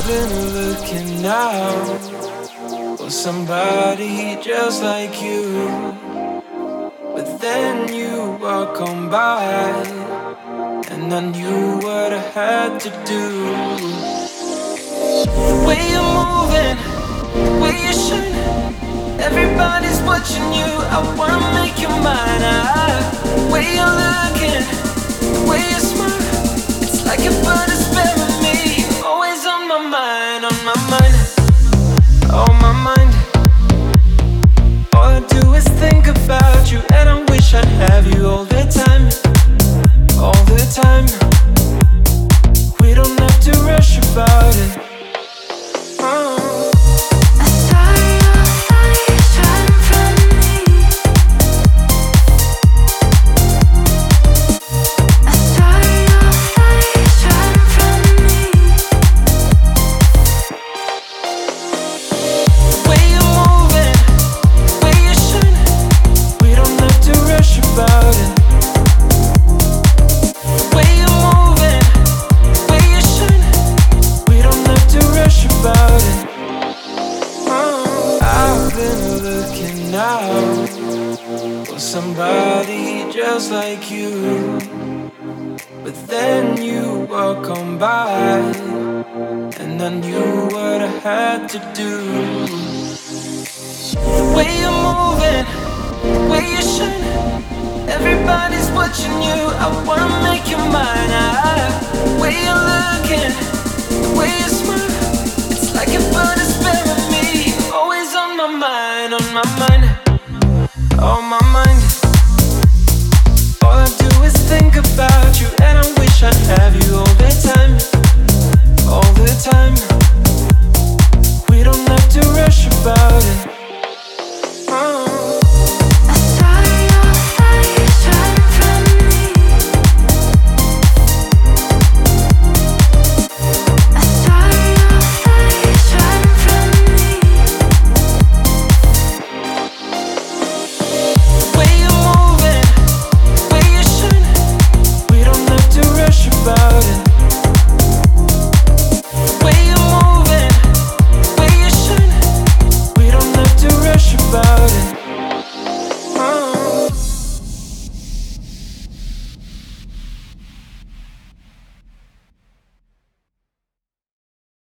I've been looking out for somebody just like you, but then you walk on by, and I knew what I had to do. The way you're moving, the way you shine, everybody's watching you. I wanna make you mine. The way you're looking, the way you smile, it's like you put a spell on me. Always on my mind, on my mind, on my mind. All I do is think about you, and I wish I'd have you all the time, all the time. We don't have to rush about it. Somebody just like you, but then you walk on by, and I knew what I had to do. The way you're moving, the way you shine, everybody's watching you. I wanna make you mine. The way you're looking, the way you smile, it's like you put a spell on me. Always on my mind, on my mind, on my mind.